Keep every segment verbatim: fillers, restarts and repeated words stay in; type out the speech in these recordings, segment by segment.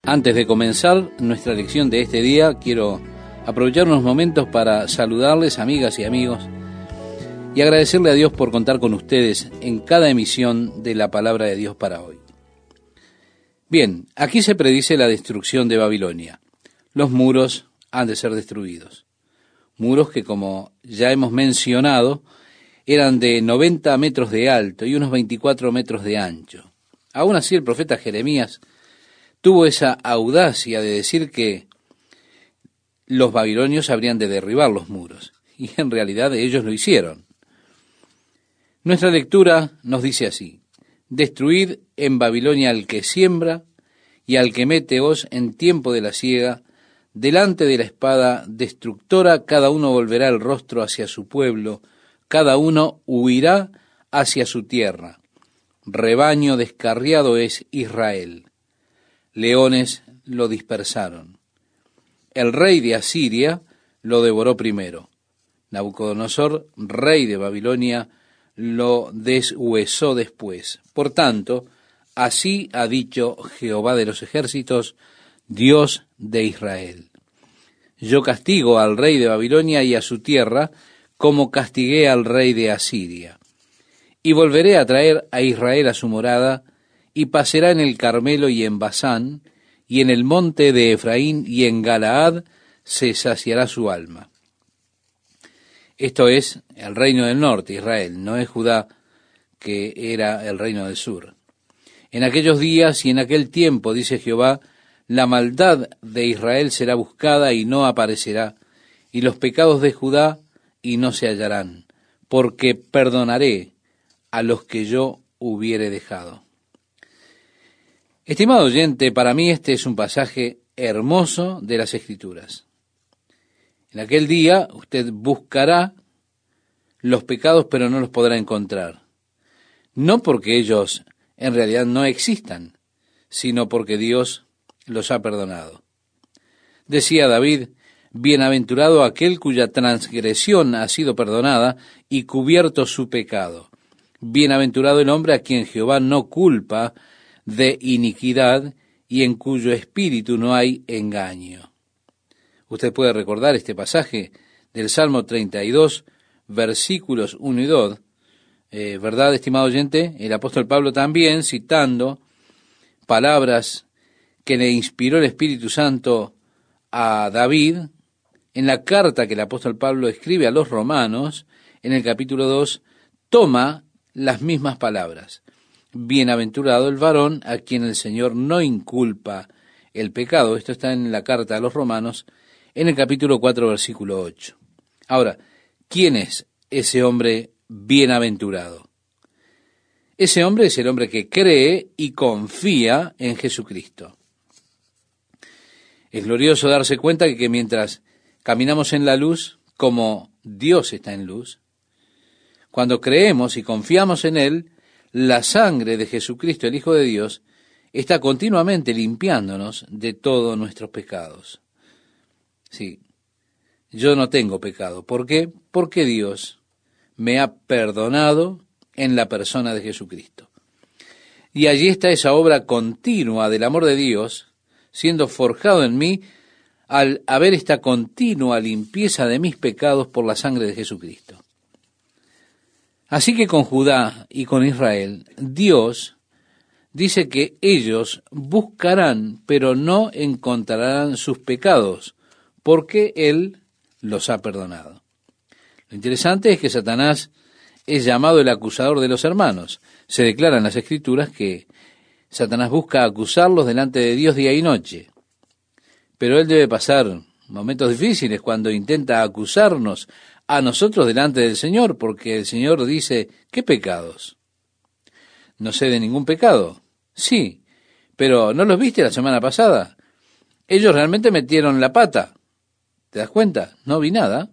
Antes de comenzar nuestra lección de este día, quiero aprovechar unos momentos para saludarles, amigas y amigos, y agradecerle a Dios por contar con ustedes en cada emisión de la Palabra de Dios para hoy. Bien, aquí se predice la destrucción de Babilonia. Los muros han de ser destruidos. Muros que, como ya hemos mencionado, eran de noventa metros de alto y unos veinticuatro metros de ancho. Aún así, el profeta Jeremías tuvo esa audacia de decir que los babilonios habrían de derribar los muros, y en realidad ellos lo hicieron. Nuestra lectura nos dice así: destruid en Babilonia al que siembra y al que mete hoz en tiempo de la siega, delante de la espada destructora cada uno volverá el rostro hacia su pueblo, cada uno huirá hacia su tierra. Rebaño descarriado es Israel. Leones lo dispersaron. El rey de Asiria lo devoró primero. Nabucodonosor, rey de Babilonia, lo deshuesó después. Por tanto, así ha dicho Jehová de los ejércitos, Dios de Israel: yo castigo al rey de Babilonia y a su tierra, como castigué al rey de Asiria. Y volveré a traer a Israel a su morada, y pasará en el Carmelo y en Basán, y en el monte de Efraín y en Galaad se saciará su alma. Esto es el reino del norte, Israel, no es Judá, que era el reino del sur. En aquellos días y en aquel tiempo, dice Jehová, la maldad de Israel será buscada y no aparecerá, y los pecados de Judá y no se hallarán, porque perdonaré a los que yo hubiere dejado. Estimado oyente, para mí este es un pasaje hermoso de las Escrituras. En aquel día usted buscará los pecados, pero no los podrá encontrar. No porque ellos en realidad no existan, sino porque Dios los ha perdonado. Decía David: bienaventurado aquel cuya transgresión ha sido perdonada y cubierto su pecado. Bienaventurado el hombre a quien Jehová no culpa de iniquidad y en cuyo espíritu no hay engaño. Usted puede recordar este pasaje del Salmo treinta y dos, versículos uno y dos, eh, ¿verdad, estimado oyente? El apóstol Pablo también, citando palabras que le inspiró el Espíritu Santo a David, en la carta que el apóstol Pablo escribe a los romanos, en el capítulo dos, toma las mismas palabras. Bienaventurado el varón a quien el Señor no inculpa el pecado. Esto está en la carta a los romanos, en el capítulo cuatro, versículo ocho. Ahora, ¿quién es ese hombre bienaventurado? Ese hombre es el hombre que cree y confía en Jesucristo. Es glorioso darse cuenta que, que mientras caminamos en la luz, como Dios está en luz, cuando creemos y confiamos en Él, la sangre de Jesucristo, el Hijo de Dios, está continuamente limpiándonos de todos nuestros pecados. Sí, yo no tengo pecado. ¿Por qué? Porque Dios me ha perdonado en la persona de Jesucristo. Y allí está esa obra continua del amor de Dios siendo forjado en mí al haber esta continua limpieza de mis pecados por la sangre de Jesucristo. Así que con Judá y con Israel, Dios dice que ellos buscarán, pero no encontrarán sus pecados, porque Él los ha perdonado. Lo interesante es que Satanás es llamado el acusador de los hermanos. Se declara en las Escrituras que Satanás busca acusarlos delante de Dios día y noche. Pero él debe pasar momentos difíciles cuando intenta acusarnos a nosotros delante del Señor, porque el Señor dice: ¿qué pecados? ¿No sé de ningún pecado? Sí, pero ¿no los viste la semana pasada? Ellos realmente metieron la pata. ¿Te das cuenta? No vi nada.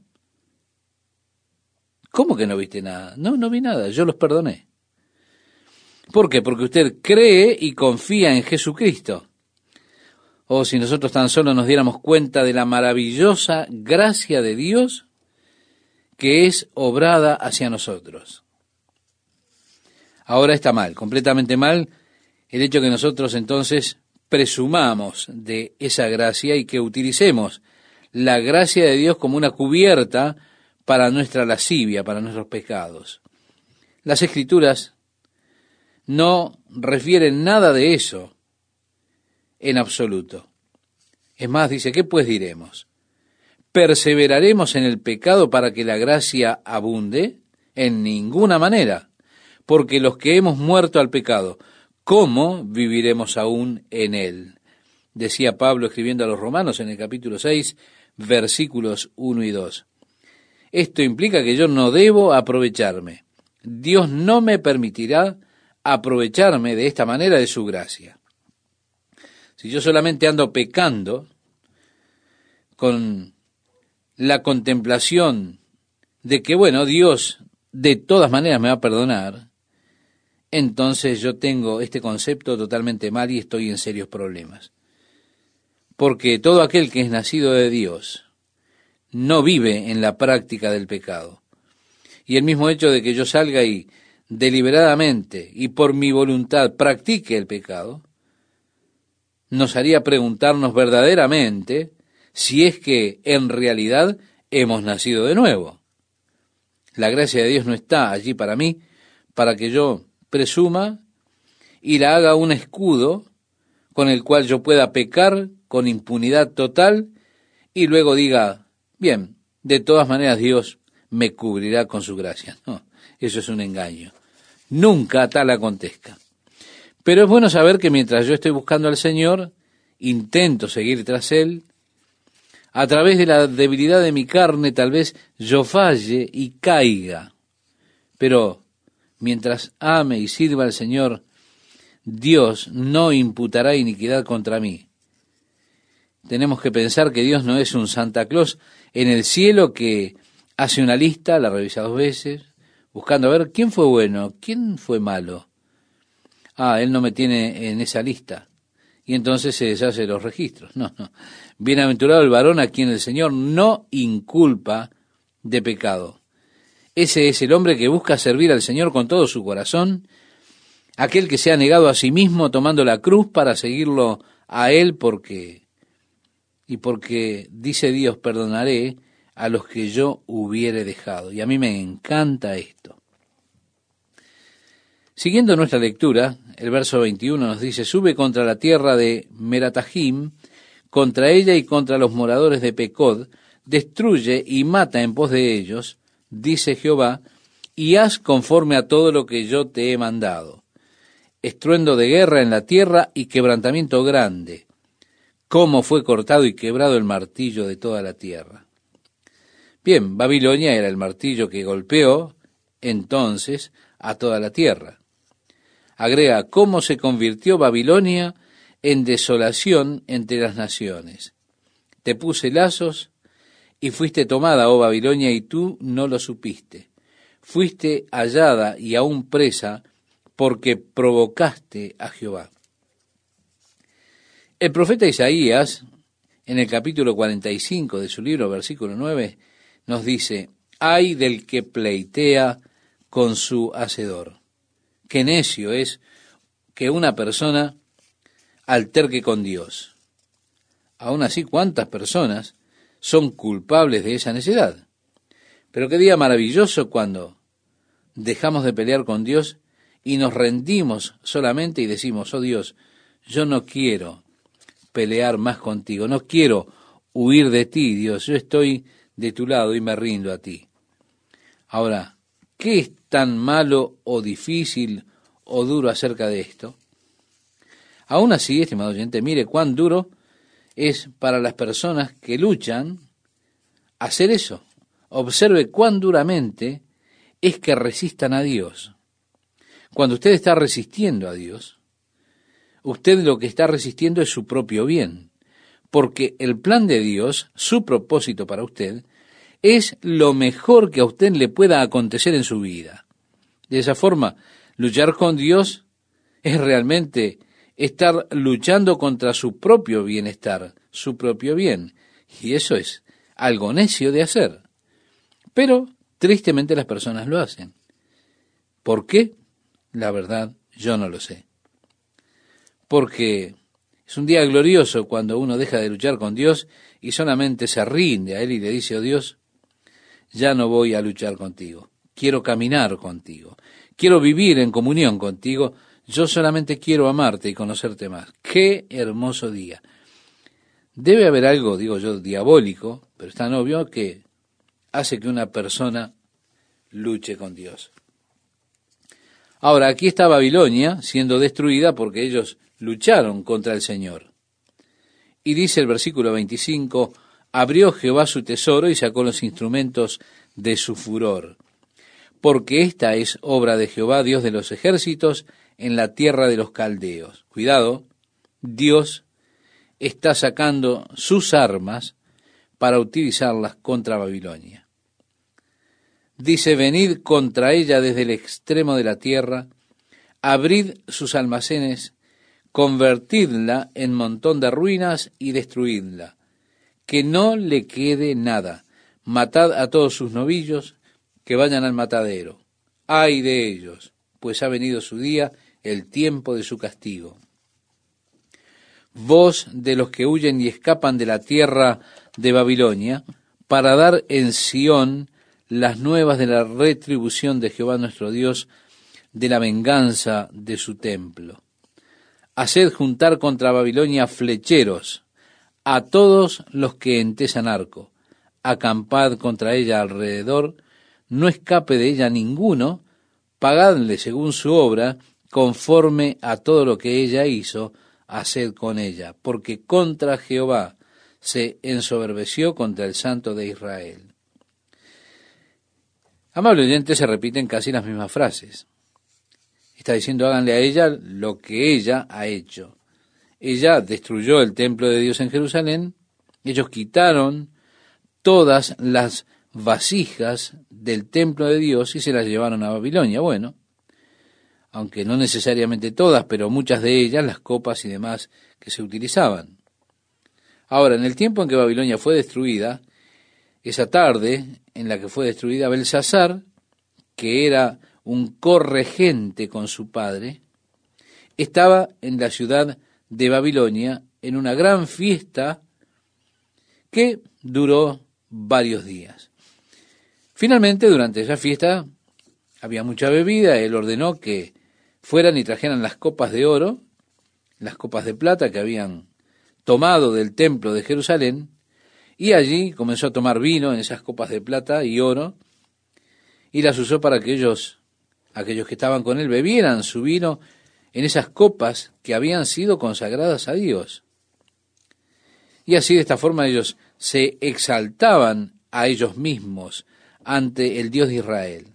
¿Cómo que no viste nada? No, no vi nada, yo los perdoné. ¿Por qué? Porque usted cree y confía en Jesucristo. Oh, si nosotros tan solo nos diéramos cuenta de la maravillosa gracia de Dios que es obrada hacia nosotros. Ahora está mal, completamente mal, el hecho que nosotros entonces presumamos de esa gracia y que utilicemos la gracia de Dios como una cubierta para nuestra lascivia, para nuestros pecados. Las Escrituras no refieren nada de eso en absoluto. Es más, dice, ¿qué pues diremos? ¿Perseveraremos en el pecado para que la gracia abunde? En ninguna manera, porque los que hemos muerto al pecado, ¿cómo viviremos aún en él? Decía Pablo escribiendo a los Romanos en el capítulo seis, versículos uno y dos. Esto implica que yo no debo aprovecharme. Dios no me permitirá aprovecharme de esta manera de su gracia. Si yo solamente ando pecando con la contemplación de que, bueno, Dios de todas maneras me va a perdonar, entonces yo tengo este concepto totalmente mal y estoy en serios problemas. Porque todo aquel que es nacido de Dios no vive en la práctica del pecado. Y el mismo hecho de que yo salga y deliberadamente y por mi voluntad practique el pecado, nos haría preguntarnos verdaderamente si es que en realidad hemos nacido de nuevo. La gracia de Dios no está allí para mí, para que yo presuma y la haga un escudo con el cual yo pueda pecar con impunidad total y luego diga, bien, de todas maneras Dios me cubrirá con su gracia. No, eso es un engaño. Nunca tal acontezca. Pero es bueno saber que mientras yo estoy buscando al Señor, intento seguir tras Él, a través de la debilidad de mi carne tal vez yo falle y caiga. Pero mientras ame y sirva al Señor, Dios no imputará iniquidad contra mí. Tenemos que pensar que Dios no es un Santa Claus en el cielo que hace una lista, la revisa dos veces, buscando a ver quién fue bueno, quién fue malo. Ah, Él no me tiene en esa lista. Y entonces se deshace de los registros. No, no. Bienaventurado el varón a quien el Señor no inculpa de pecado. Ese es el hombre que busca servir al Señor con todo su corazón, aquel que se ha negado a sí mismo tomando la cruz para seguirlo a Él porque, y porque dice Dios, perdonaré a los que yo hubiere dejado. Y a mí me encanta esto. Siguiendo nuestra lectura, el verso veintiuno nos dice, sube contra la tierra de Meratajim, contra ella y contra los moradores de Pecod, destruye y mata en pos de ellos, dice Jehová, y haz conforme a todo lo que yo te he mandado. Estruendo de guerra en la tierra y quebrantamiento grande, cómo fue cortado y quebrado el martillo de toda la tierra. Bien, Babilonia era el martillo que golpeó entonces a toda la tierra. Agrega, cómo se convirtió Babilonia en desolación entre las naciones. Te puse lazos y fuiste tomada, oh Babilonia, y tú no lo supiste. Fuiste hallada y aún presa porque provocaste a Jehová. El profeta Isaías, en el capítulo cuarenta y cinco de su libro, versículo nueve, nos dice, ay del que pleitea con su hacedor. Qué necio es que una persona alterque con Dios. Aún así, ¿cuántas personas son culpables de esa necedad? Pero qué día maravilloso cuando dejamos de pelear con Dios y nos rendimos solamente y decimos, oh Dios, yo no quiero pelear más contigo, no quiero huir de ti, Dios, yo estoy de tu lado y me rindo a ti. Ahora, ¿qué es tan malo o difícil o duro acerca de esto? Aún así, estimado oyente, mire cuán duro es para las personas que luchan hacer eso. Observe cuán duramente es que resistan a Dios. Cuando usted está resistiendo a Dios, usted lo que está resistiendo es su propio bien, porque el plan de Dios, su propósito para usted, es lo mejor que a usted le pueda acontecer en su vida. De esa forma, luchar con Dios es realmente estar luchando contra su propio bienestar, su propio bien. Y eso es algo necio de hacer. Pero, tristemente, las personas lo hacen. ¿Por qué? La verdad, yo no lo sé. Porque Es un día glorioso cuando uno deja de luchar con Dios y solamente se rinde a Él y le dice: oh Dios, ya no voy a luchar contigo, quiero caminar contigo, quiero vivir en comunión contigo, yo solamente quiero amarte y conocerte más. ¡Qué hermoso día! Debe haber algo, digo yo, diabólico, pero es tan obvio que hace que una persona luche con Dios. Ahora, aquí está Babilonia siendo destruida porque ellos lucharon contra el Señor. Y dice el versículo veinticinco, abrió Jehová su tesoro y sacó los instrumentos de su furor, porque esta es obra de Jehová, Dios de los ejércitos, en la tierra de los caldeos. Cuidado, Dios está sacando sus armas para utilizarlas contra Babilonia. Dice, venid contra ella desde el extremo de la tierra, abrid sus almacenes, convertidla en montón de ruinas y destruidla, que no le quede nada. Matad a todos sus novillos, que vayan al matadero. Ay de ellos, pues ha venido su día, el tiempo de su castigo. Voz de los que huyen y escapan de la tierra de Babilonia, para dar en Sión las nuevas de la retribución de Jehová nuestro Dios, de la venganza de su templo. Haced juntar contra Babilonia flecheros, a todos los que entesan arco. Acampad contra ella alrededor, no escape de ella ninguno, pagadle según su obra, conforme a todo lo que ella hizo, haced con ella, porque contra Jehová se ensoberbeció, contra el Santo de Israel. Amable oyente, se repiten casi las mismas frases. Está diciendo, háganle a ella lo que ella ha hecho. Ella destruyó el templo de Dios en Jerusalén, ellos quitaron todas las vasijas del templo de Dios y se las llevaron a Babilonia. Bueno, aunque no necesariamente todas, pero muchas de ellas, las copas y demás que se utilizaban. Ahora, en el tiempo en que Babilonia fue destruida, esa tarde en la que fue destruida, Belsasar, que era un corregente con su padre, estaba en la ciudad de Babilonia en una gran fiesta que duró varios días. Finalmente, durante esa fiesta había mucha bebida. Él ordenó que fueran y trajeran las copas de oro, las copas de plata que habían tomado del templo de Jerusalén, y allí comenzó a tomar vino en esas copas de plata y oro, y las usó para que ellos, aquellos que estaban con él, bebieran su vino en esas copas que habían sido consagradas a Dios. Y así, de esta forma, ellos se exaltaban a ellos mismos ante el Dios de Israel.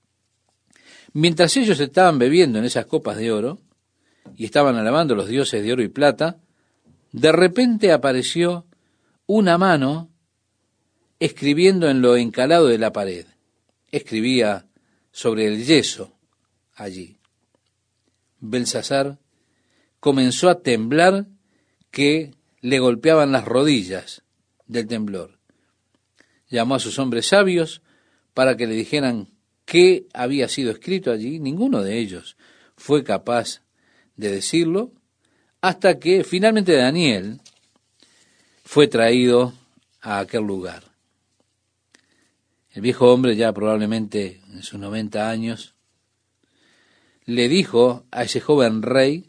Mientras ellos estaban bebiendo en esas copas de oro y estaban alabando a los dioses de oro y plata, de repente apareció una mano escribiendo en lo encalado de la pared. Escribía sobre el yeso allí. Belsasar comenzó a temblar, que le golpeaban las rodillas del temblor. Llamó a sus hombres sabios para que le dijeran qué había sido escrito allí. Ninguno de ellos fue capaz de decirlo, hasta que finalmente Daniel fue traído a aquel lugar. El viejo hombre, ya probablemente en sus noventa años, le dijo a ese joven rey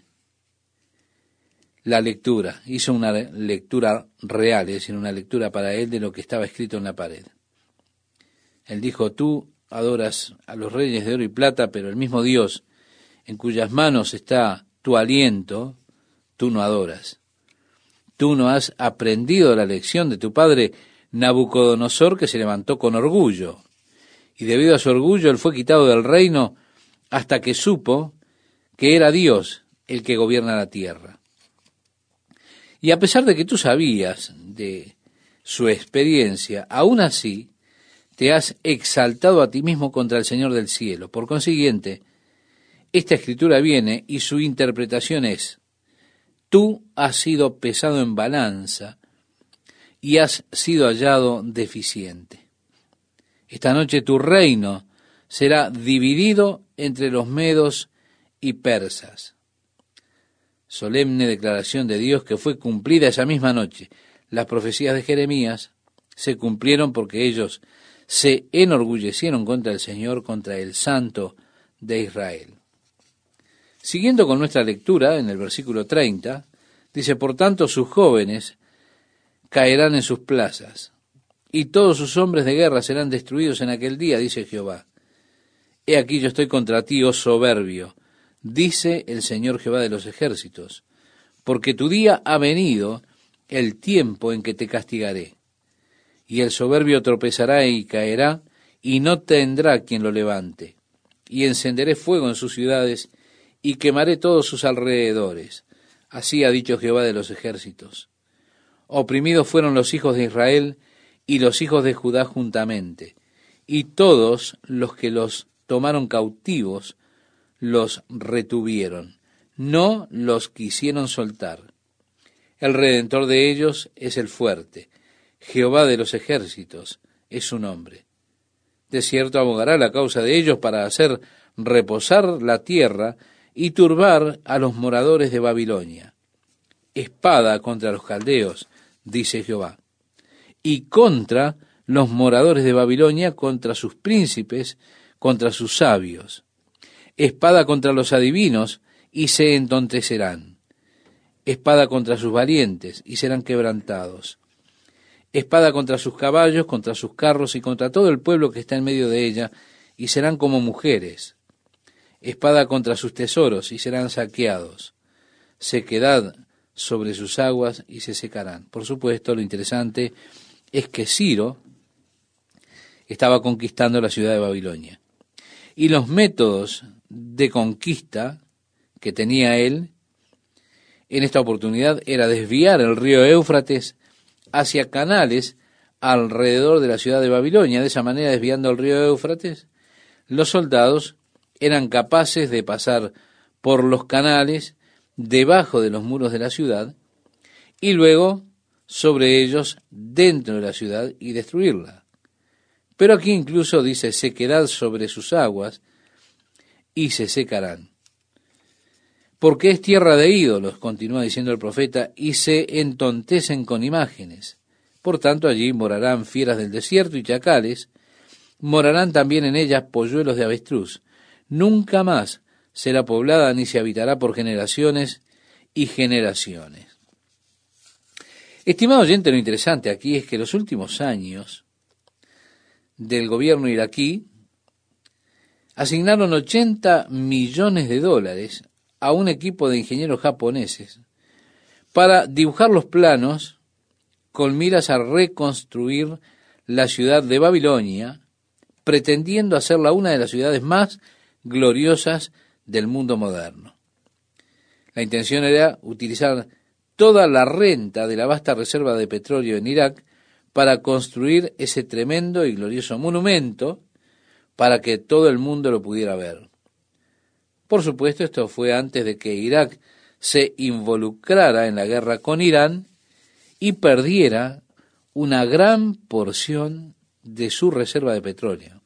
la lectura. Hizo una lectura real, es decir, una lectura para él de lo que estaba escrito en la pared. Él dijo, tú adoras a los reyes de oro y plata, pero el mismo Dios en cuyas manos está tu aliento, tú no adoras. Tú no has aprendido la lección de tu padre Nabucodonosor, que se levantó con orgullo, y debido a su orgullo él fue quitado del reino hasta que supo que era Dios el que gobierna la tierra. Y a pesar de que tú sabías de su experiencia, aún así te has exaltado a ti mismo contra el Señor del cielo. Por consiguiente, esta escritura viene y su interpretación es: tú has sido pesado en balanza y has sido hallado deficiente. Esta noche tu reino será dividido entre los medos y persas. solemne declaración de Dios que fue cumplida esa misma noche. Las profecías de Jeremías se cumplieron porque ellos se enorgullecieron contra el Señor, contra el Santo de Israel. Siguiendo con nuestra lectura, en el versículo treinta, dice: por tanto sus jóvenes caerán en sus plazas, y todos sus hombres de guerra serán destruidos en aquel día, dice Jehová. He aquí yo estoy contra ti, oh soberbio, dice el Señor Jehová de los ejércitos, porque tu día ha venido, el tiempo en que te castigaré. Y el soberbio tropezará y caerá, y no tendrá quien lo levante. Y encenderé fuego en sus ciudades, y quemaré todos sus alrededores. Así ha dicho Jehová de los ejércitos. Oprimidos fueron los hijos de Israel, y los hijos de Judá juntamente, y todos los que los tomaron cautivos, los retuvieron, no los quisieron soltar. El Redentor de ellos es el fuerte, Jehová de los ejércitos es su nombre. De cierto abogará la causa de ellos para hacer reposar la tierra y turbar a los moradores de Babilonia. Espada contra los caldeos, dice Jehová, y contra los moradores de Babilonia, contra sus príncipes, contra sus sabios. Espada contra los adivinos, y se entontecerán. Espada contra sus valientes, y serán quebrantados. Espada contra sus caballos, contra sus carros, y contra todo el pueblo que está en medio de ella, y serán como mujeres. Espada contra sus tesoros, y serán saqueados. Sequedad sobre sus aguas, y se secarán. Por supuesto, lo interesante es que Ciro estaba conquistando la ciudad de Babilonia. Y los métodos de conquista que tenía él en esta oportunidad era desviar el río Éufrates hacia canales alrededor de la ciudad de Babilonia. De esa manera, desviando el río Éufrates, los soldados eran capaces de pasar por los canales debajo de los muros de la ciudad y luego sobre ellos dentro de la ciudad y destruirla. Pero aquí incluso dice sequedad sobre sus aguas y se secarán. Porque es tierra de ídolos, continúa diciendo el profeta, y se entontecen con imágenes. Por tanto, allí morarán fieras del desierto y chacales, morarán también en ellas polluelos de avestruz. Nunca más será poblada ni se habitará por generaciones y generaciones. Estimado oyente, lo interesante aquí es que los últimos años del gobierno iraquí asignaron ochenta millones de dólares a un equipo de ingenieros japoneses para dibujar los planos con miras a reconstruir la ciudad de Babilonia, pretendiendo hacerla una de las ciudades más gloriosas del mundo moderno. La intención era utilizar toda la renta de la vasta reserva de petróleo en Irak para construir ese tremendo y glorioso monumento para que todo el mundo lo pudiera ver. Por supuesto, esto fue antes de que Irak se involucrara en la guerra con Irán y perdiera una gran porción de su reserva de petróleo.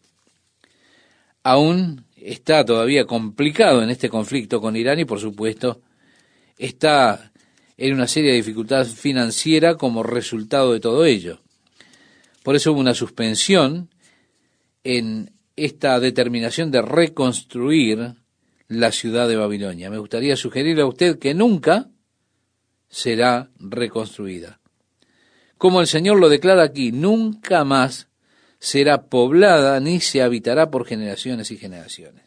Aún está todavía complicado en este conflicto con Irán y, por supuesto, está en una seria dificultad financiera como resultado de todo ello. Por eso hubo una suspensión en esta determinación de reconstruir la ciudad de Babilonia. Me gustaría sugerirle a usted que nunca será reconstruida. Como el Señor lo declara aquí, nunca más será poblada ni se habitará por generaciones y generaciones.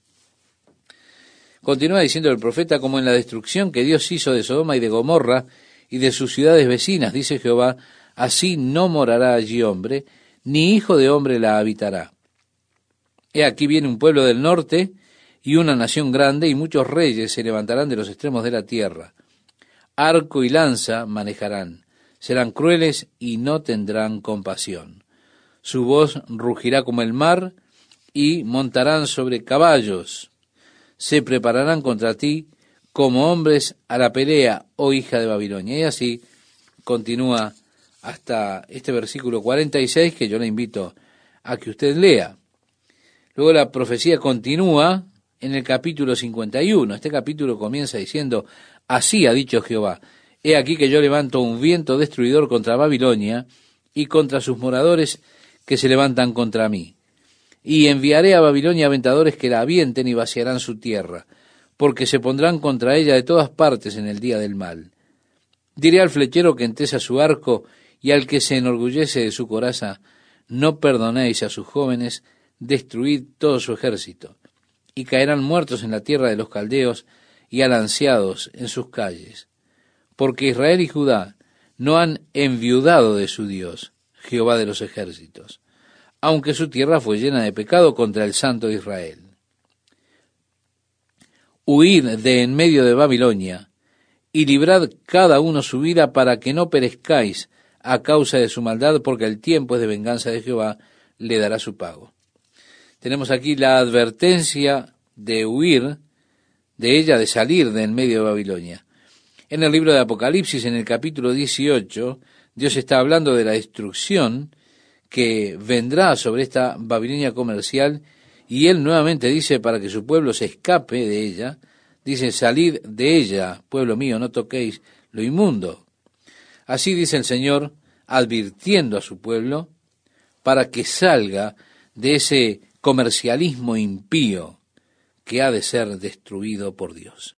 Continúa diciendo el profeta: como en la destrucción que Dios hizo de Sodoma y de Gomorra y de sus ciudades vecinas, dice Jehová, así no morará allí hombre, ni hijo de hombre la habitará. He aquí viene un pueblo del norte y una nación grande, y muchos reyes se levantarán de los extremos de la tierra. Arco y lanza manejarán, serán crueles y no tendrán compasión. Su voz rugirá como el mar, y montarán sobre caballos. Se prepararán contra ti como hombres a la pelea, oh hija de Babilonia. Y así continúa hasta este versículo cuarenta y seis, que yo le invito a que usted lea. Luego la profecía continúa en el capítulo cincuenta y uno. Este capítulo comienza diciendo, así ha dicho Jehová, he aquí que yo levanto un viento destruidor contra Babilonia y contra sus moradores que se levantan contra mí. Y enviaré a Babilonia aventadores que la avienten y vaciarán su tierra, porque se pondrán contra ella de todas partes en el día del mal. Diré al flechero que entesa su arco y al que se enorgullece de su coraza, no perdonéis a sus jóvenes, destruid todo su ejército, y caerán muertos en la tierra de los caldeos y alanceados en sus calles. Porque Israel y Judá no han enviudado de su Dios, Jehová de los ejércitos, aunque su tierra fue llena de pecado contra el Santo de Israel. Huid de en medio de Babilonia, y librad cada uno su vida para que no perezcáis a causa de su maldad, porque el tiempo es de venganza de Jehová, le dará su pago. Tenemos aquí la advertencia de huir de ella, de salir de en medio de Babilonia. En el libro de Apocalipsis, en el capítulo dieciocho, Dios está hablando de la destrucción que vendrá sobre esta Babilonia comercial, y Él nuevamente dice para que su pueblo se escape de ella, dice, salid de ella, pueblo mío, no toquéis lo inmundo. Así dice el Señor, advirtiendo a su pueblo, para que salga de ese comercialismo impío que ha de ser destruido por Dios.